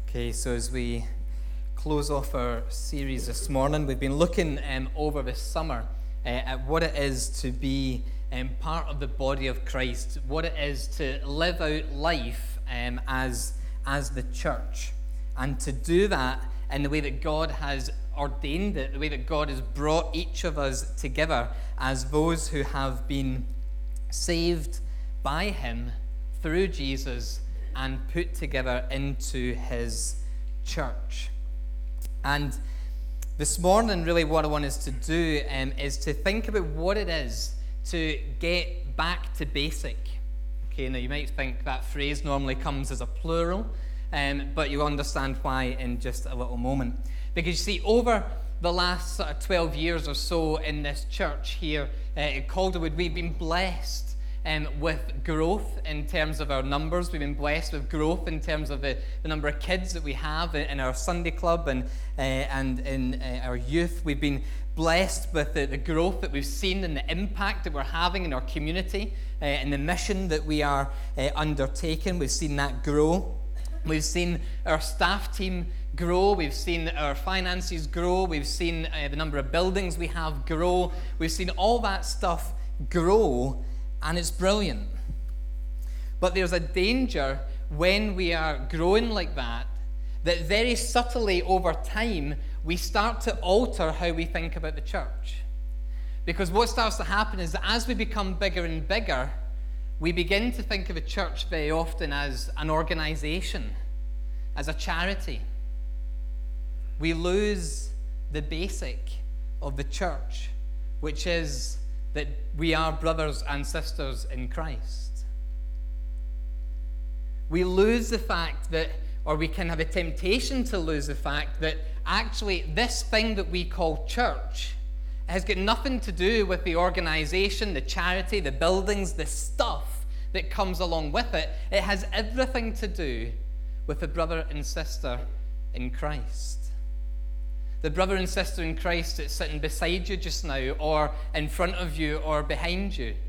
Okay, so as we close off our series this morning, we've been looking over this summer at what it is to be part of the body of Christ, what it is to live out life as the church, and to do that in the way that God has ordained it, the way that God has brought each of us together as those who have been saved by Him through Jesus and put together into His church. And this morning, really what I want us to do is to think about what it is to get back to basic. Okay, now you might think that phrase normally comes as a plural, but you'll understand why in just a little moment. Because you see, over the last sort of 12 years or so in this church here at Calderwood, we've been blessed with growth in terms of our numbers. We've been blessed with growth in terms of the number of kids that we have in our Sunday club and in our youth. We've been blessed with the growth that we've seen and the impact that we're having in our community and the mission that we are undertaking. We've seen that grow. We've seen our staff team grow. We've seen our finances grow. We've seen the number of buildings we have grow. We've seen all that stuff grow. And it's brilliant. But there's a danger when we are growing like that very subtly over time, we start to alter how we think about the church. Because what starts to happen is that as we become bigger and bigger, we begin to think of a church very often as an organization, as a charity. We lose the basic of the church, which is that we are brothers and sisters in Christ. We lose the fact that, or we can have a temptation to lose the fact that actually this thing that we call church has got nothing to do with the organization, the charity, the buildings, the stuff that comes along with it. It has everything to do with the brother and sister in Christ. The brother and sister in Christ that's sitting beside you just now, or in front of you, or behind you.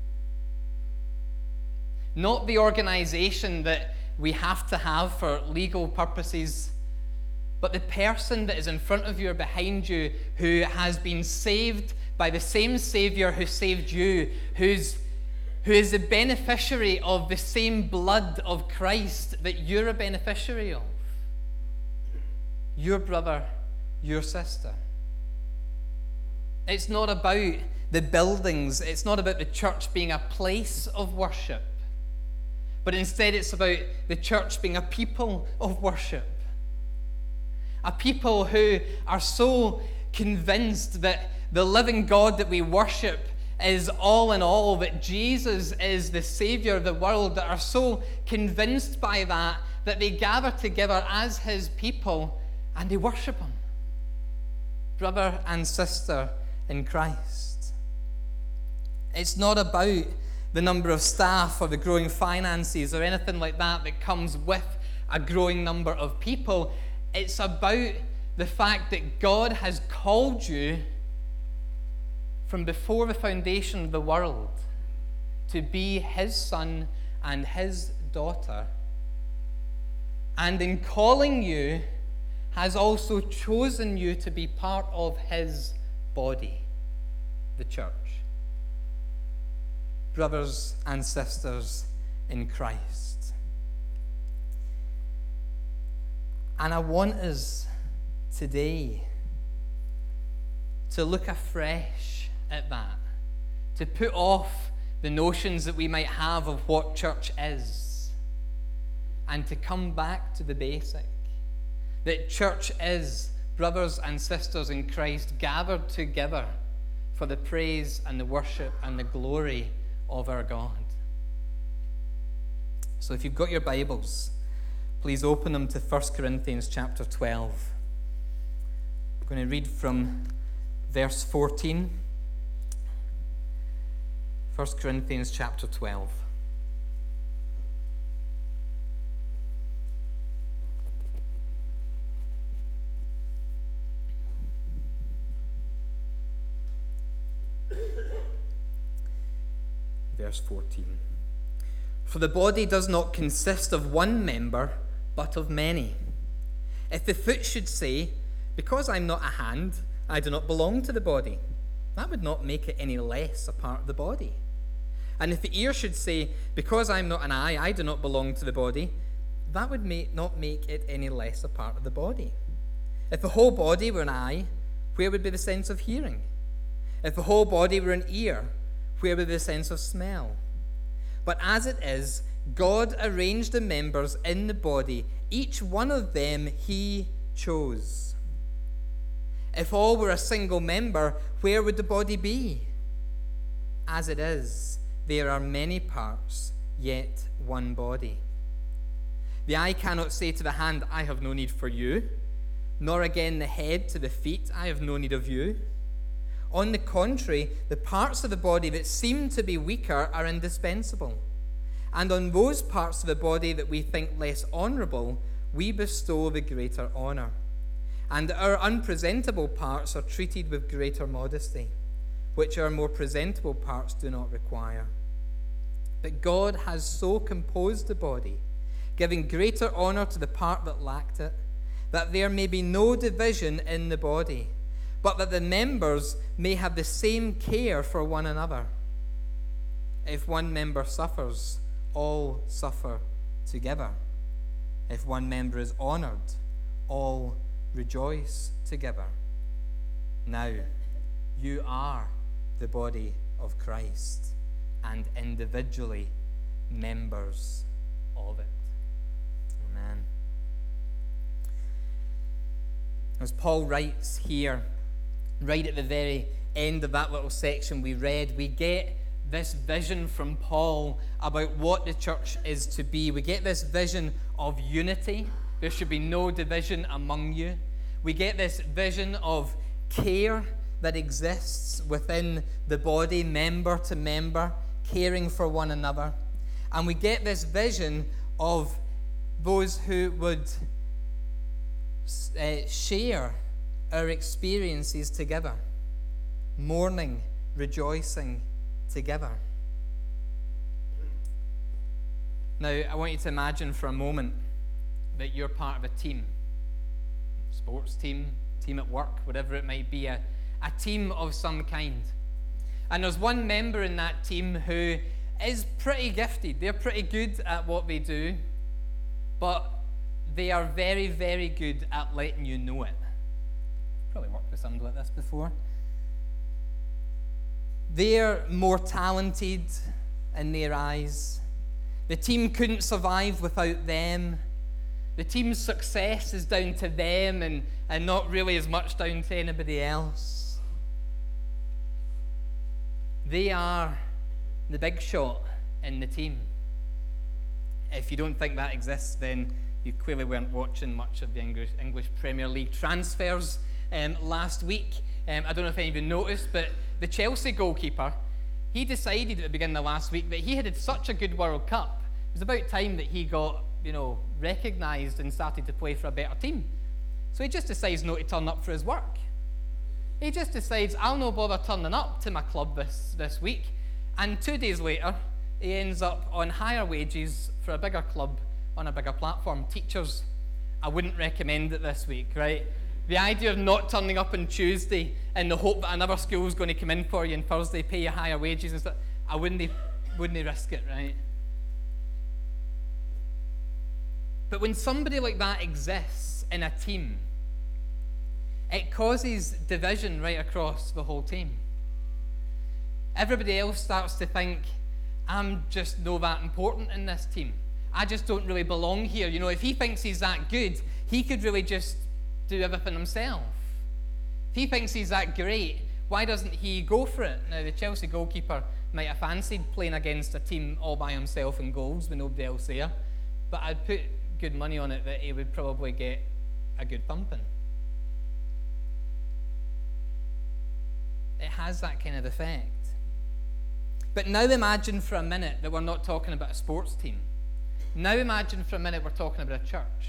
Not the organization that we have to have for legal purposes, but the person that is in front of you or behind you who has been saved by the same Savior who saved you, who is the beneficiary of the same blood of Christ that you're a beneficiary of. Your brother, your sister. It's not about the buildings. It's not about the church being a place of worship. But instead it's about the church being a people of worship. A people who are so convinced that the living God that we worship is all in all, that Jesus is the Savior of the world, that are so convinced by that they gather together as His people and they worship Him. Brother and sister in Christ. It's not about the number of staff or the growing finances or anything like that that comes with a growing number of people. It's about the fact that God has called you from before the foundation of the world to be His son and His daughter. And in calling you, has also chosen you to be part of His body, the church. Brothers and sisters in Christ. And I want us today to look afresh at that, to put off the notions that we might have of what church is, and to come back to the basic. That church is brothers and sisters in Christ gathered together for the praise and the worship and the glory of our God. So if you've got your Bibles, please open them to 1 Corinthians chapter 12. I'm going to read from verse 14. 1 Corinthians chapter 12. Verse 14. For the body does not consist of one member, but of many. If the foot should say, because I'm not a hand, I do not belong to the body, that would not make it any less a part of the body. And if the ear should say, because I'm not an eye, I do not belong to the body, that would not make it any less a part of the body. If the whole body were an eye, where would be the sense of hearing? If the whole body were an ear, where would be the sense of smell? But as it is, God arranged the members in the body, each one of them he chose. If all were a single member, where would the body be? As it is, there are many parts, yet one body. The eye cannot say to the hand, I have no need for you, nor again the head to the feet, I have no need of you. On the contrary, the parts of the body that seem to be weaker are indispensable. And on those parts of the body that we think less honorable, we bestow the greater honor. And our unpresentable parts are treated with greater modesty, which our more presentable parts do not require. But God has so composed the body, giving greater honor to the part that lacked it, that there may be no division in the body, but that the members may have the same care for one another. If one member suffers, all suffer together. If one member is honored, all rejoice together. Now, you are the body of Christ, and individually members of it. Amen. As Paul writes here, right at the very end of that little section we read, we get this vision from Paul about what the church is to be. We get this vision of unity. There should be no division among you. We get this vision of care that exists within the body, member to member, caring for one another. And we get this vision of those who would share our experiences together, mourning, rejoicing together. Now, I want you to imagine for a moment that you're part of a team, sports team, team at work, whatever it might be, a team of some kind. And there's one member in that team who is pretty gifted. They're pretty good at what they do, but they are very, very good at letting you know it. Probably worked with somebody like this before. They're more talented in their eyes. The team couldn't survive without them. The team's success is down to them and not really as much down to anybody else. They are the big shot in the team. If you don't think that exists, then you clearly weren't watching much of the English Premier League transfers last week. I don't know if any of you noticed, but the Chelsea goalkeeper, he decided at the beginning of last week that he had such a good World Cup. It was about time that he got, recognised and started to play for a better team. So he just decides not to turn up for his work. He just decides, I'll no bother turning up to my club this week. And 2 days later, he ends up on higher wages for a bigger club on a bigger platform. Teachers, I wouldn't recommend it this week, right? The idea of not turning up on Tuesday in the hope that another school is going to come in for you on Thursday, pay you higher wages and stuff, I wouldn't risk it, right? But when somebody like that exists in a team, it causes division right across the whole team. Everybody else starts to think, I'm just not that important in this team. I just don't really belong here. If he thinks he's that good, he could really just do everything himself. If he thinks he's that great, why doesn't he go for it? Now, the Chelsea goalkeeper might have fancied playing against a team all by himself in goals with nobody else there, but I'd put good money on it that he would probably get a good thumping. It has that kind of effect. But now imagine for a minute that we're not talking about a sports team. Now imagine for a minute we're talking about a church.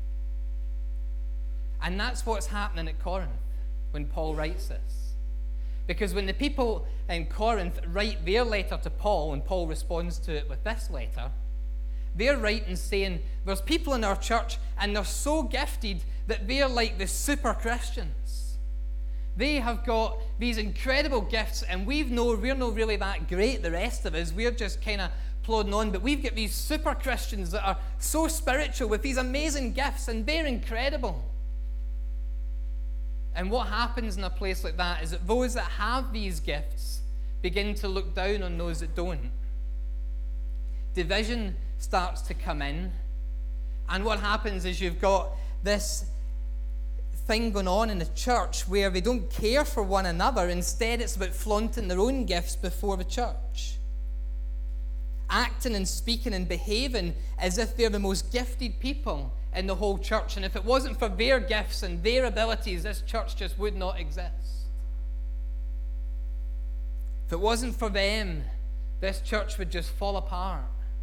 And that's what's happening at Corinth when Paul writes this. Because when the people in Corinth write their letter to Paul, and Paul responds to it with this letter, they're right in saying there's people in our church and they're so gifted that they're like the super Christians. They have got these incredible gifts, and we're not really that great, the rest of us. We're just kind of plodding on, but we've got these super Christians that are so spiritual with these amazing gifts, and they're incredible. And what happens in a place like that is that those that have these gifts begin to look down on those that don't. Division starts to come in, and what happens is you've got this thing going on in the church where they don't care for one another. Instead, it's about flaunting their own gifts before the church, acting and speaking and behaving as if they're the most gifted people in the whole church. And if it wasn't for their gifts and their abilities, this church just would not exist. If it wasn't for them, this church would just fall apart.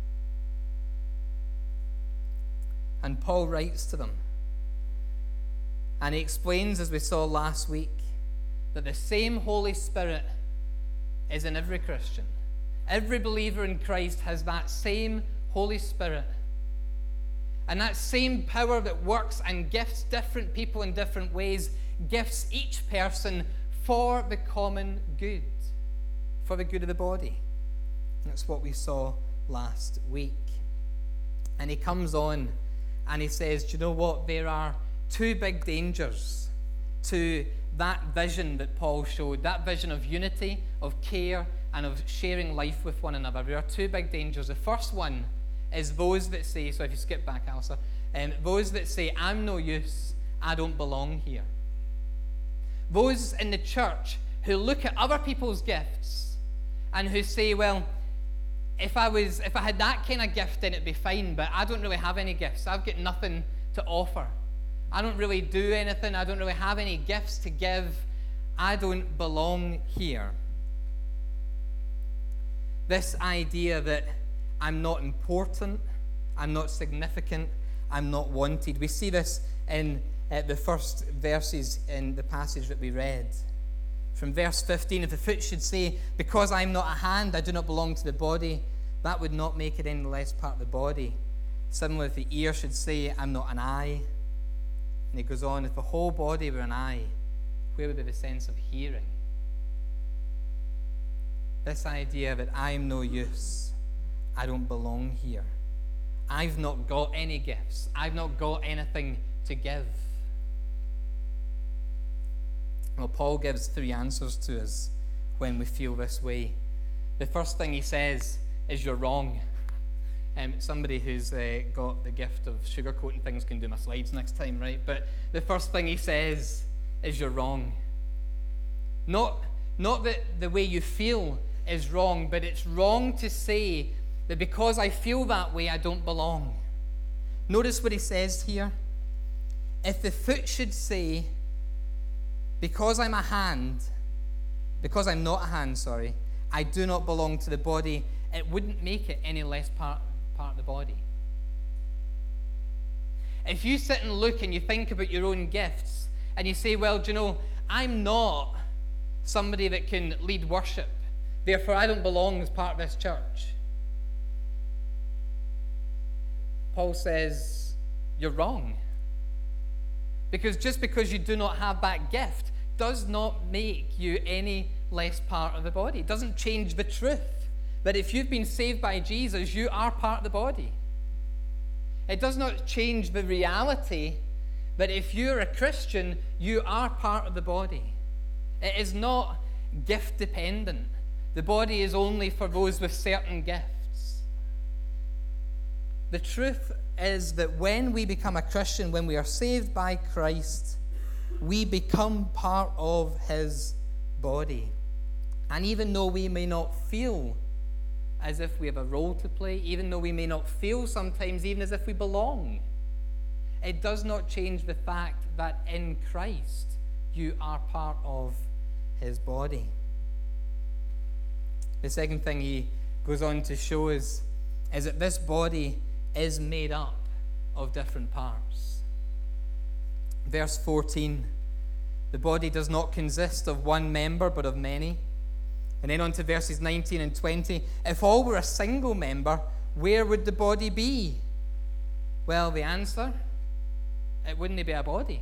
And Paul writes to them, and he explains, as we saw last week, that the same Holy Spirit is in every Christian. Every believer in Christ has that same Holy Spirit. And that same power that works and gifts different people in different ways, gifts each person for the common good, for the good of the body. That's what we saw last week. And he comes on and he says, do you know what? There are two big dangers to that vision that Paul showed, that vision of unity, of care, and of sharing life with one another. There are two big dangers. The first one is those that say, so if you skip back, Alistair, those that say, I'm no use, I don't belong here. Those in the church who look at other people's gifts and who say, well, if I had that kind of gift, then it'd be fine, but I don't really have any gifts. I've got nothing to offer. I don't really do anything. I don't really have any gifts to give. I don't belong here. This idea that I'm not important, I'm not significant, I'm not wanted. We see this in the first verses in the passage that we read. From verse 15, if the foot should say, because I'm not a hand, I do not belong to the body, that would not make it any less part of the body. Similarly, if the ear should say, I'm not an eye, and he goes on, if the whole body were an eye, where would be the sense of hearing? This idea that I'm no use, I don't belong here. I've not got any gifts. I've not got anything to give. Well, Paul gives three answers to us when we feel this way. The first thing he says is you're wrong. Somebody who's got the gift of sugarcoating things can do my slides next time, right? But the first thing he says is you're wrong. Not that the way you feel is wrong, but it's wrong to say that because I feel that way, I don't belong. Notice what he says here. If the foot should say, because I'm not a hand, I do not belong to the body, it wouldn't make it any less part of the body. If you sit and look and you think about your own gifts and you say, well, do you know, I'm not somebody that can lead worship, therefore I don't belong as part of this church. Paul says, you're wrong. Because just because you do not have that gift does not make you any less part of the body. It doesn't change the truth that if you've been saved by Jesus, you are part of the body. It does not change the reality that if you're a Christian, you are part of the body. It is not gift dependent. The body is only for those with certain gifts. The truth is that when we become a Christian, when we are saved by Christ, we become part of his body. And even though we may not feel as if we have a role to play, even though we may not feel sometimes even as if we belong, it does not change the fact that in Christ you are part of his body. The second thing he goes on to show us is that this body is made up of different parts. Verse 14, the body does not consist of one member but of many. And then on to verses 19 and 20, if all were a single member, where would the body be? Well, the answer, it wouldn't be a body.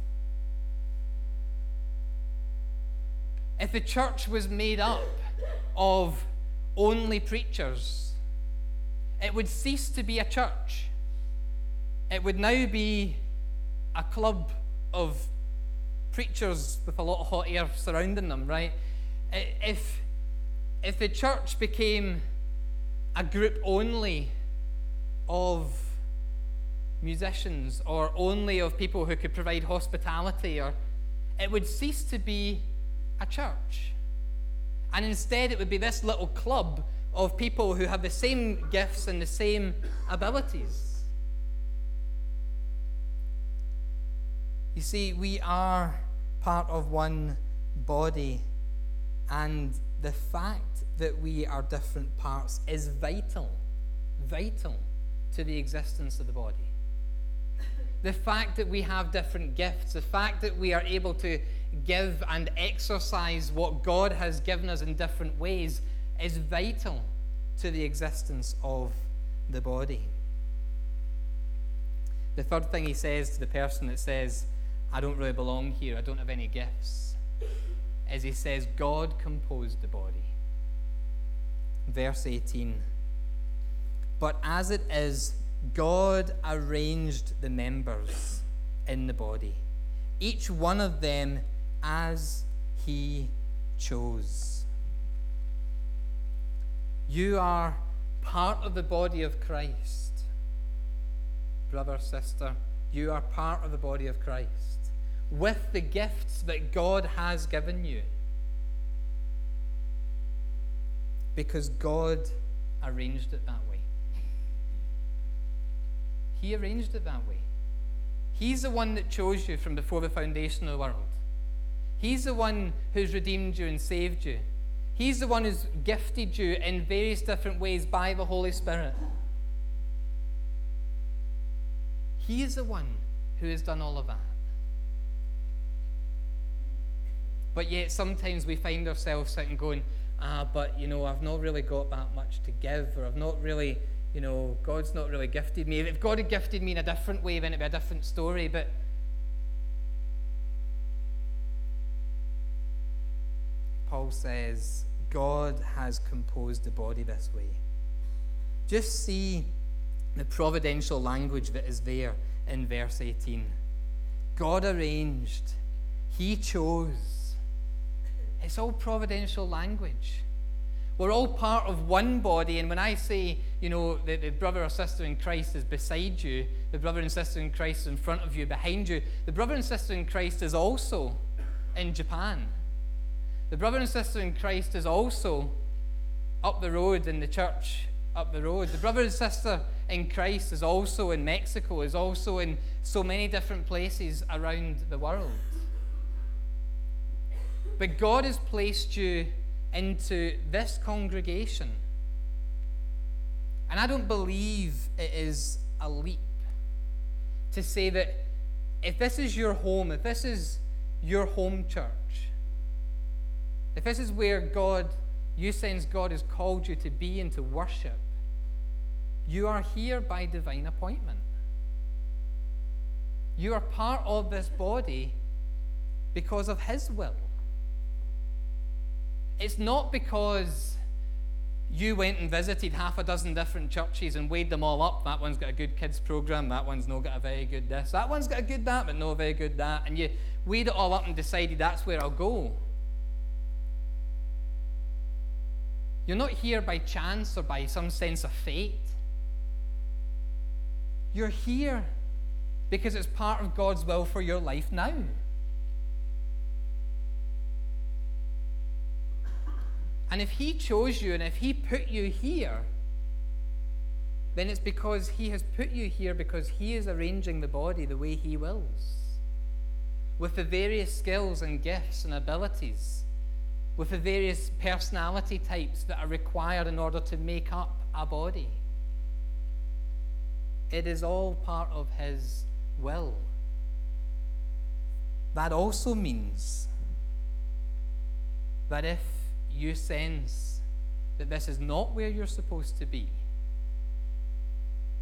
If the church was made up of only preachers, it would cease to be a church. It would now be a club of preachers with a lot of hot air surrounding them, right? If the church became a group only of musicians or only of people who could provide hospitality, or it would cease to be a church. And instead it would be this little club of people who have the same gifts and the same abilities. You see, we are part of one body, and the fact that we are different parts is vital to the existence of the body. The fact that we have different gifts, the fact that we are able to give and exercise what God has given us in different ways is vital to the existence of the body. The third thing he says to the person that says, I don't really belong here, I don't have any gifts, is he says, God composed the body. Verse 18. But as it is, God arranged the members in the body, each one of them as he chose. You are part of the body of Christ. Brother, sister, you are part of the body of Christ with the gifts that God has given you, because God arranged it that way. He arranged it that way. He's the one that chose you from before the foundation of the world. He's the one who's redeemed you and saved you. He's the one who's gifted you in various different ways by the Holy Spirit. He is the one who has done all of that. But yet sometimes we find ourselves sitting going, but I've not really got that much to give, or I've not really, God's not really gifted me. If God had gifted me in a different way, then it'd be a different story. But Paul says, God has composed the body this way. Just see the providential language that is there in verse 18. God arranged. He chose. It's all providential language. We're all part of one body, and when I say, the brother or sister in Christ is beside you, the brother and sister in Christ is in front of you, behind you, the brother and sister in Christ is also in Japan. The brother and sister in Christ is also up the road in the church up the road. The brother and sister in Christ is also in Mexico, is also in so many different places around the world. But God has placed you into this congregation. And I don't believe it is a leap to say that if this is your home, if this is your home church, if this is where you sense God has called you to be and to worship, you are here by divine appointment. You are part of this body because of His will. It's not because you went and visited half a dozen different churches and weighed them all up. That one's got a good kids program, that one's not got a very good this, that one's got a good that, but no a very good that. And you weighed it all up and decided that's where I'll go. You're not here by chance or by some sense of fate. You're here because it's part of God's will for your life now. And if He chose you and if He put you here, then it's because He has put you here because He is arranging the body the way He wills, with the various skills and gifts and abilities, with the various personality types that are required in order to make up a body. It is all part of His will. That also means that if you sense that this is not where you're supposed to be,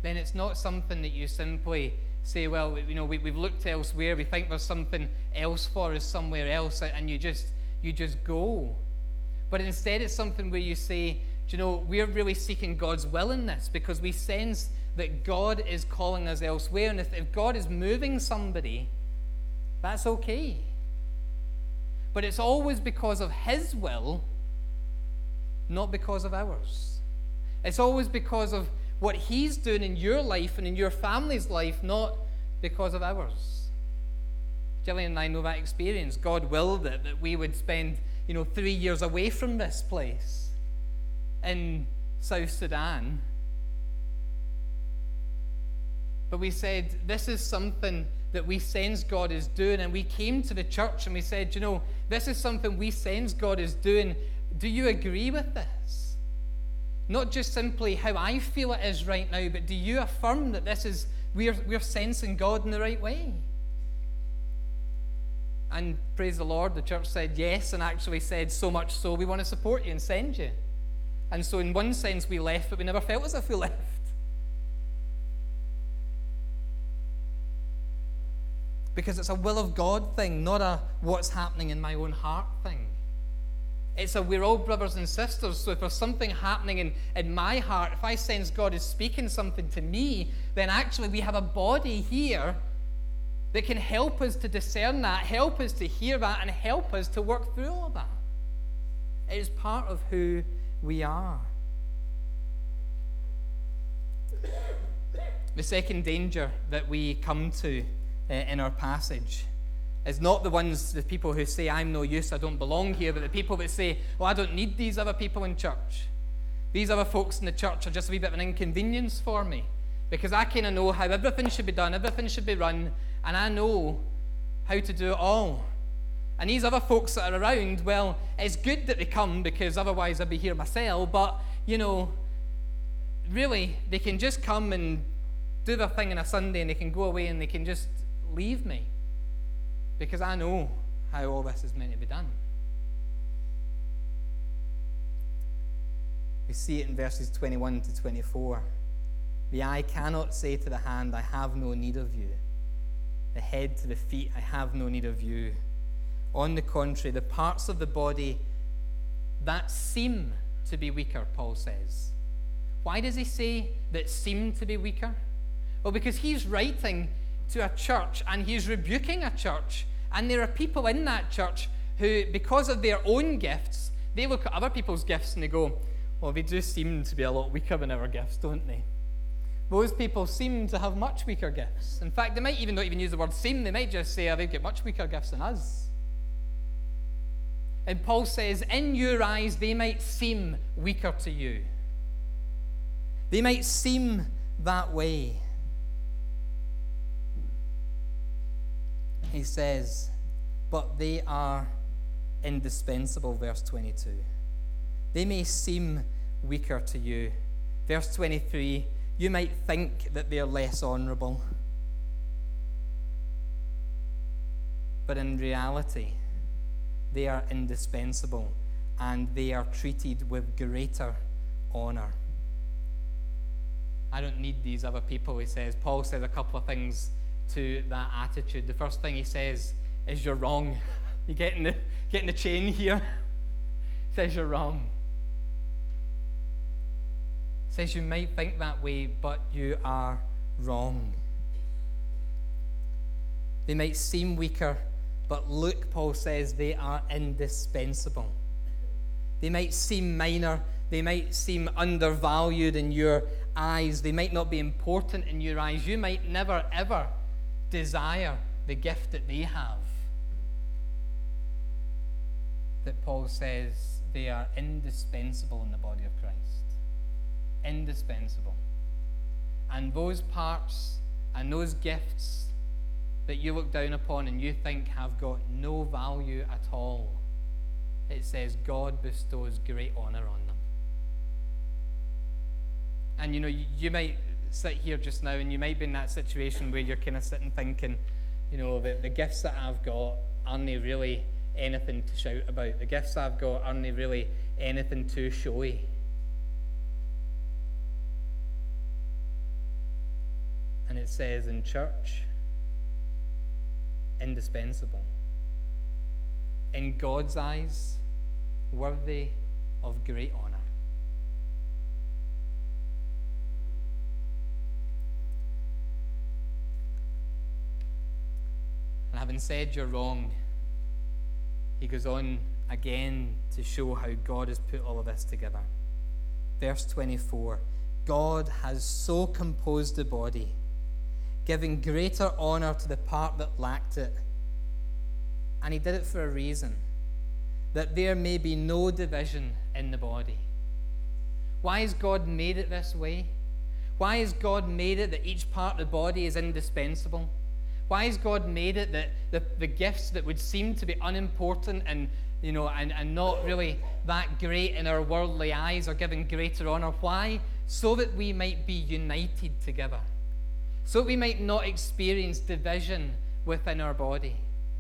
then it's not something that you simply say, well, we've looked elsewhere, we think there's something else for us somewhere else, and you just go. But instead it's something where you say, we're really seeking God's will in this, because we sense that God is calling us elsewhere, and if God is moving somebody, that's okay. But it's always because of His will, not because of ours. It's always because of what He's doing in your life and in your family's life, not because of ours. Gillian and I know that experience. God willed it that we would spend, 3 years away from this place in South Sudan. But we said, this is something that we sense God is doing, and we came to the church and we said, this is something we sense God is doing. Do you agree with this? Not just simply how I feel it is right now, but do you affirm that this is we're sensing God in the right way? And praise the Lord, the church said yes, and actually said so much so, we want to support you and send you. And so in one sense we left, but we never felt as if we left. Because it's a will of God thing, not a what's happening in my own heart thing. It's a we're all brothers and sisters, so if there's something happening in my heart, if I sense God is speaking something to me, then actually we have a body here that can help us to discern that, help us to hear that, and help us to work through all of that. It is part of who we are. The second danger that we come to in our passage is not the people who say, I'm no use, I don't belong here, but the people that say, well, I don't need these other people in church. These other folks in the church are just a wee bit of an inconvenience for me, because I kind of know how everything should be done, everything should be run, and I know how to do it all. And these other folks that are around, well, it's good that they come, because otherwise I'd be here myself, but, really, they can just come and do their thing on a Sunday, and they can go away and they can just leave me, because I know how all this is meant to be done. We see it in verses 21 to 24. The eye cannot say to the hand, I have no need of you. The head to the feet, I have no need of you. On the contrary, the parts of the body that seem to be weaker, Paul says. Why does he say that seem to be weaker? Well, because he's writing to a church and he's rebuking a church, and there are people in that church who, because of their own gifts, they look at other people's gifts and they go, well, they do seem to be a lot weaker than our gifts, don't they? Those people seem to have much weaker gifts. In fact, they might not even use the word seem, they might just say, oh, they've got much weaker gifts than us. And Paul says, in your eyes, they might seem weaker to you. They might seem that way. He says, but they are indispensable, verse 22. They may seem weaker to you. Verse 23, you might think that they're less honorable. But in reality, they are indispensable, and they are treated with greater honor. I don't need these other people, he says. Paul says a couple of things to that attitude. The first thing he says is, you're wrong. You getting the chain here? He says you're wrong. He says you might think that way, but you are wrong. They might seem weaker, but look, Paul says, they are indispensable. They might seem minor. They might seem undervalued in your eyes. They might not be important in your eyes. You might never, ever desire the gift that they have. That Paul says they are indispensable in the body of Christ. Indispensable. And those parts and those gifts that you look down upon and you think have got no value at all, it says God bestows great honor on them. And you might sit here just now and you might be in that situation where you're kind of sitting thinking, the gifts that I've got aren't they really anything to shout about. The gifts I've got aren't they really anything too showy. And it says in church, indispensable. In God's eyes, worthy of great honor. And having said you're wrong, he goes on again to show how God has put all of this together. Verse 24, God has so composed the body, giving greater honor to the part that lacked it. And he did it for a reason, that there may be no division in the body. Why has God made it this way? Why has God made it that each part of the body is indispensable? Why has God made it that the gifts that would seem to be unimportant and not really that great in our worldly eyes are given greater honor? Why? So that we might be united together. So that we might not experience division within our body.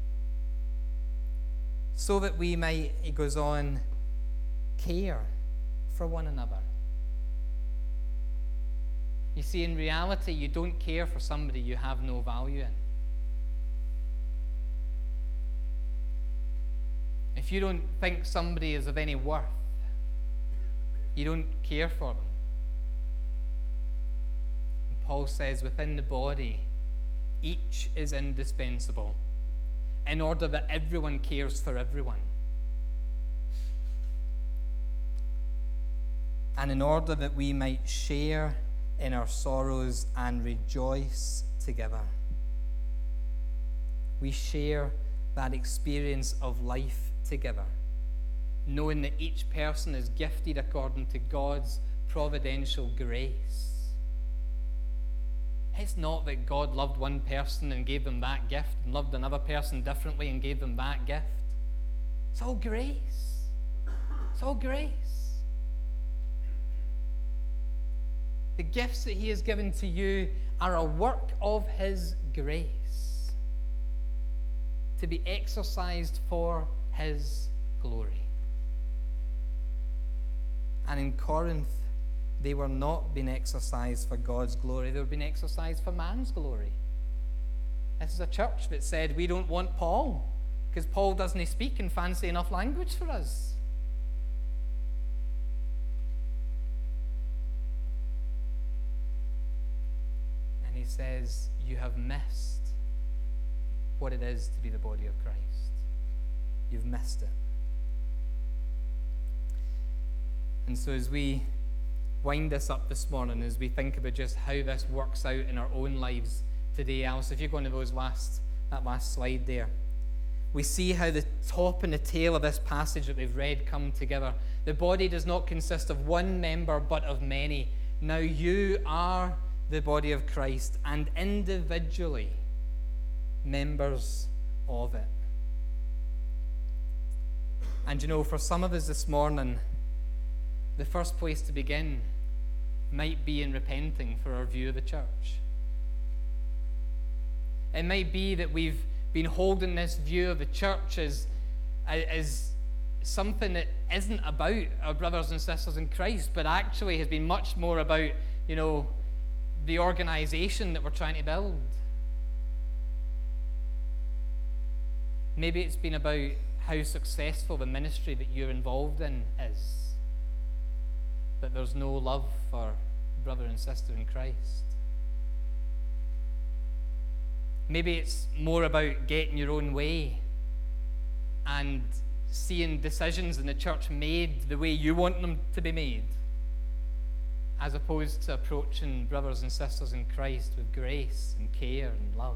So that we might, he goes on, care for one another. You see, in reality, you don't care for somebody you have no value in. If you don't think somebody is of any worth, you don't care for them. And Paul says within the body, each is indispensable in order that everyone cares for everyone. And in order that we might share in our sorrows and rejoice together. We share that experience of life together, knowing that each person is gifted according to God's providential grace. It's not that God loved one person and gave them that gift and loved another person differently and gave them that gift. It's all grace. It's all grace. The gifts that he has given to you are a work of his grace to be exercised for his glory. And in Corinth, they were not being exercised for God's glory. They were being exercised for man's glory. This is a church that said, we don't want Paul because Paul doesn't speak in fancy enough language for us. And he says, you have missed what it is to be the body of Christ. You've missed it. And so as we wind this up this morning, as we think about just how this works out in our own lives today, Alice, if you go on to that last slide there, we see how the top and the tail of this passage that we've read come together. The body does not consist of one member, but of many. Now you are the body of Christ, and individually members of it. And for some of us this morning, the first place to begin might be in repenting for our view of the church. It might be that we've been holding this view of the church as something that isn't about our brothers and sisters in Christ, but actually has been much more about, the organization that we're trying to build. Maybe it's been about how successful the ministry that you're involved in is, but there's no love for brother and sister in Christ. Maybe it's more about getting your own way and seeing decisions in the church made the way you want them to be made, as opposed to approaching brothers and sisters in Christ with grace and care and love.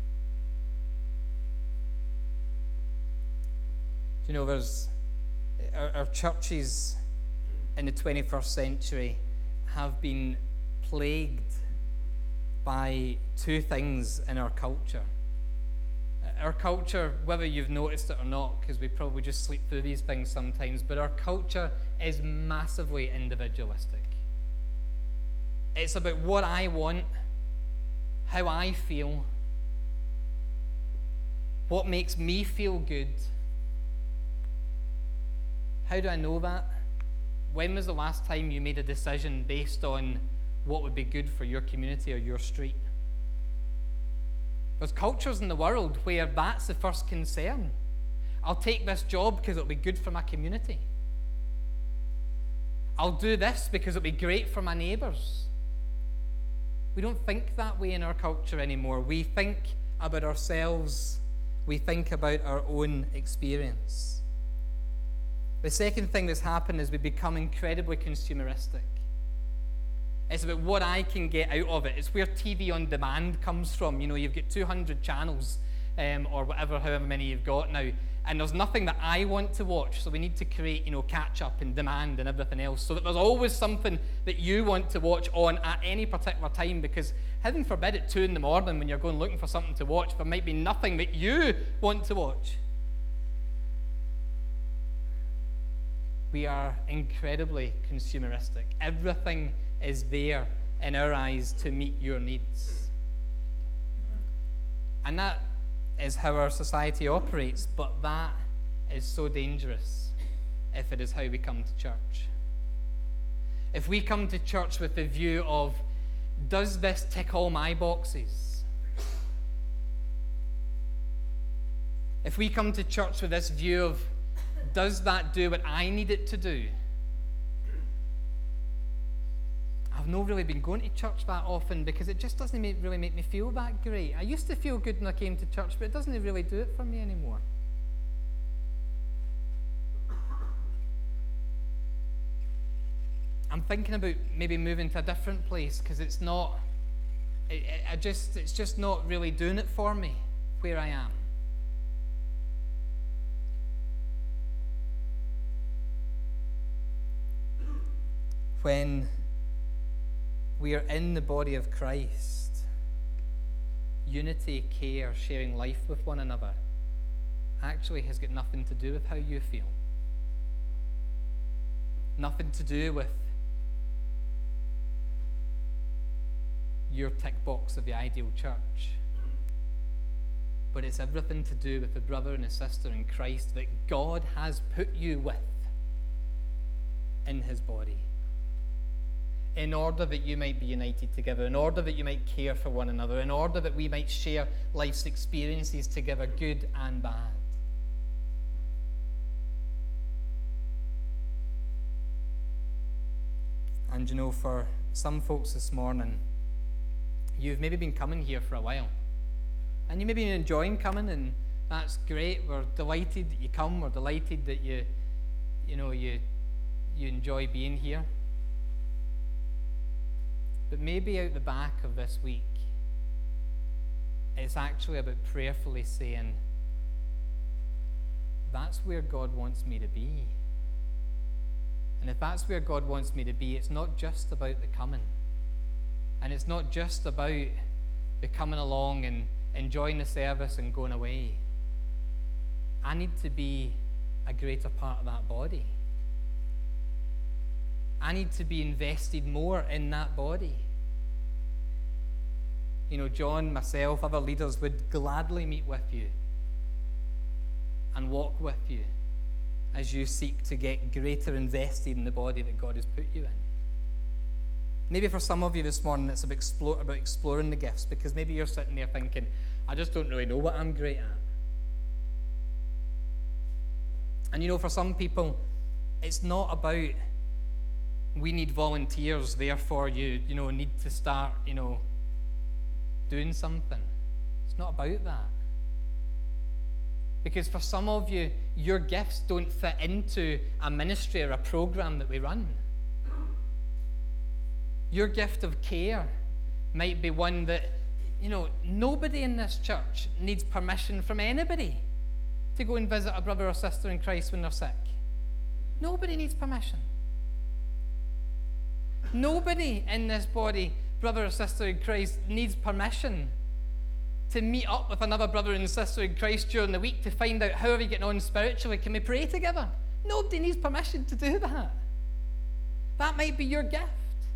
There's our churches in the 21st century have been plagued by two things in our culture. Our culture, whether you've noticed it or not, because we probably just sleep through these things sometimes, but our culture is massively individualistic. It's about what I want, how I feel, what makes me feel good. How do I know that? When was the last time you made a decision based on what would be good for your community or your street? There's cultures in the world where that's the first concern. I'll take this job because it'll be good for my community. I'll do this because it'll be great for my neighbours. We don't think that way in our culture anymore. We think about ourselves. We think about our own experience. The second thing that's happened is we become incredibly consumeristic. It's about what I can get out of it. It's where TV on demand comes from. You know, you've got 200 channels or whatever, however many you've got now, and there's nothing that I want to watch, so we need to create, catch up and demand and everything else, so that there's always something that you want to watch on at any particular time, because heaven forbid at 2 in the morning when you're going looking for something to watch, there might be nothing that you want to watch. We are incredibly consumeristic. Everything is there in our eyes to meet your needs. And that is how our society operates, but that is so dangerous if it is how we come to church. If we come to church with the view of, does this tick all my boxes? If we come to church with this view of, does that do what I need it to do? I've not really been going to church that often because it just doesn't really make me feel that great. I used to feel good when I came to church, but it doesn't really do it for me anymore. I'm thinking about maybe moving to a different place because it's just not really doing it for me where I am. When we are in the body of Christ, unity, care, sharing life with one another actually has got nothing to do with how you feel. Nothing to do with your tick box of the ideal church. But it's everything to do with the brother and a sister in Christ that God has put you with in his body, in order that you might be united together, in order that you might care for one another, in order that we might share life's experiences together, good and bad. And for some folks this morning, you've maybe been coming here for a while, and you may be enjoying coming, and that's great. We're delighted that you come. We're delighted that you enjoy being here. But maybe out the back of this week, it's actually about prayerfully saying, that's where God wants me to be. And if that's where God wants me to be, it's not just about the coming. And it's not just about the coming along and enjoying the service and going away. I need to be a greater part of that body. I need to be invested more in that body. John, myself, other leaders would gladly meet with you and walk with you as you seek to get greater invested in the body that God has put you in. Maybe for some of you this morning it's about exploring the gifts, because maybe you're sitting there thinking, I just don't really know what I'm great at. And for some people, it's not about we need volunteers, therefore you need to start, doing something. It's not about that. Because for some of you, your gifts don't fit into a ministry or a program that we run. Your gift of care might be one that, nobody in this church needs permission from anybody to go and visit a brother or sister in Christ when they're sick. Nobody needs permission. Nobody in this body, brother or sister in Christ, needs permission to meet up with another brother and sister in Christ during the week to find out how are we getting on spiritually. Can we pray together? Nobody needs permission to do that. That might be your gift.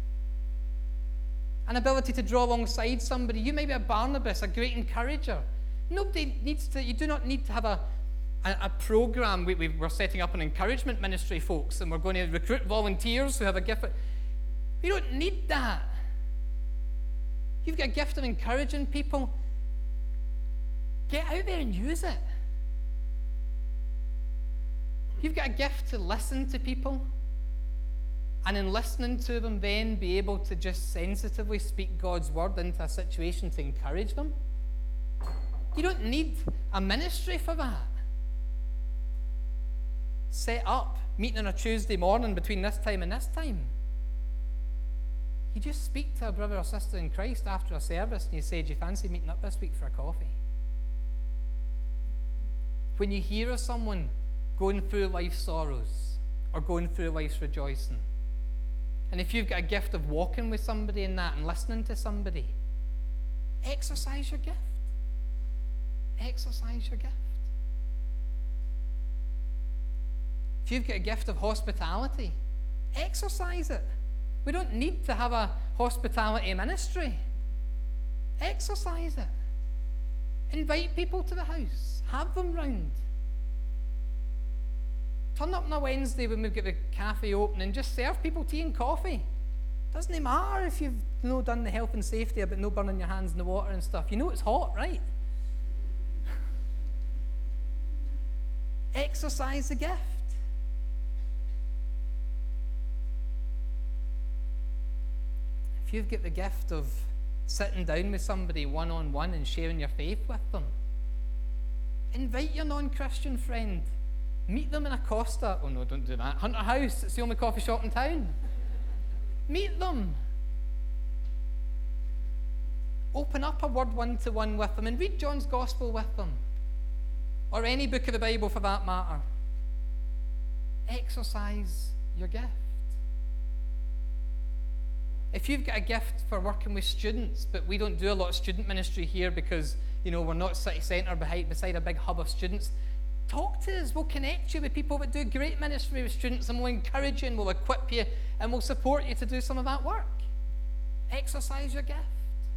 An ability to draw alongside somebody. You may be a Barnabas, a great encourager. You do not need to have a program. We're setting up an encouragement ministry, folks, and we're going to recruit volunteers who have a gift. You don't need that. You've got a gift of encouraging people. Get out there and use it. If you've got a gift to listen to people, and in listening to them then be able to just sensitively speak God's word into a situation to encourage them, you don't need a ministry for that. Set up, meeting on a Tuesday morning between this time and this time. You just speak to a brother or sister in Christ after a service and you say, do you fancy meeting up this week for a coffee? When you hear of someone going through life's sorrows or going through life's rejoicing, and if you've got a gift of walking with somebody in that and listening to somebody, exercise your gift. Exercise your gift. If you've got a gift of hospitality, exercise it. We don't need to have a hospitality ministry. Exercise it. Invite people to the house. Have them round. Turn up on a Wednesday when we've got the cafe open and just serve people tea and coffee. Doesn't matter if you've done the health and safety about no burning your hands in the water and stuff. You know it's hot, right? Exercise the gift. If you've got the gift of sitting down with somebody one-on-one and sharing your faith with them, invite your non-Christian friend. Meet them in a Costa. Oh no, don't do that. Hunter House, it's the only coffee shop in town. Meet them. Open up a word one-to-one with them and read John's Gospel with them. Or any book of the Bible for that matter. Exercise your gift. If you've got a gift for working with students, but we don't do a lot of student ministry here because, we're not city centre beside a big hub of students, talk to us. We'll connect you with people that do great ministry with students, and we'll encourage you and we'll equip you and we'll support you to do some of that work. Exercise your gift.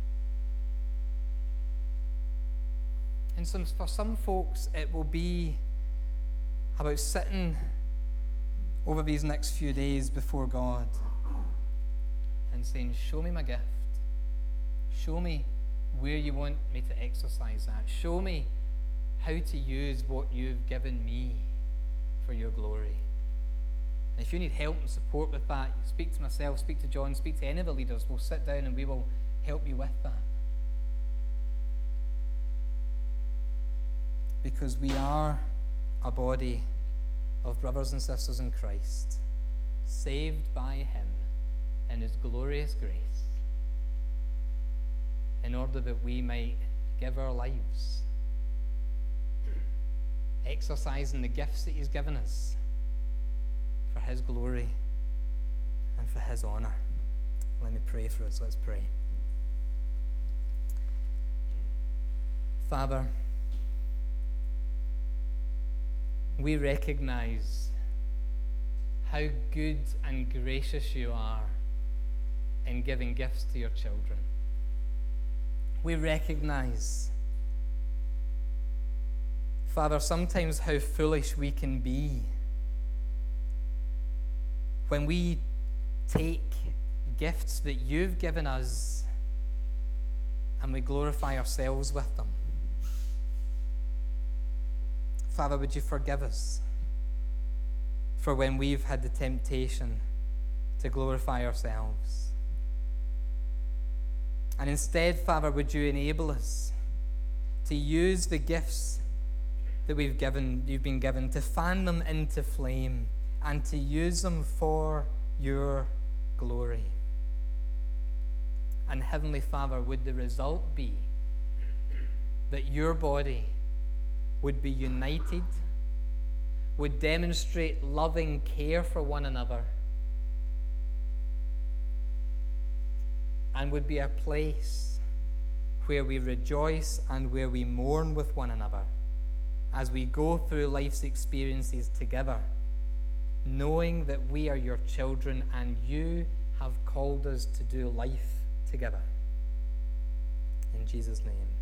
And for some folks, it will be about sitting over these next few days before God and saying, show me my gift. Show me where you want me to exercise that. Show me how to use what you've given me for your glory. And if you need help and support with that, speak to myself, speak to John, speak to any of the leaders. We'll sit down and we will help you with that. Because we are a body of brothers and sisters in Christ, saved by Him in His glorious grace, in order that we might give our lives, exercising the gifts that He's given us for His glory and for His honor. Let me pray for us. Let's pray. Father, we recognize how good and gracious you are in giving gifts to your children. We recognize, Father, sometimes how foolish we can be when we take gifts that you've given us and we glorify ourselves with them. Father, would you forgive us for when we've had the temptation to glorify ourselves? And instead, Father, would you enable us to use the gifts that you've been given, to fan them into flame and to use them for your glory. And Heavenly Father, would the result be that your body would be united, would demonstrate loving care for one another, and would be a place where we rejoice and where we mourn with one another as we go through life's experiences together, knowing that we are your children and you have called us to do life together. In Jesus' name.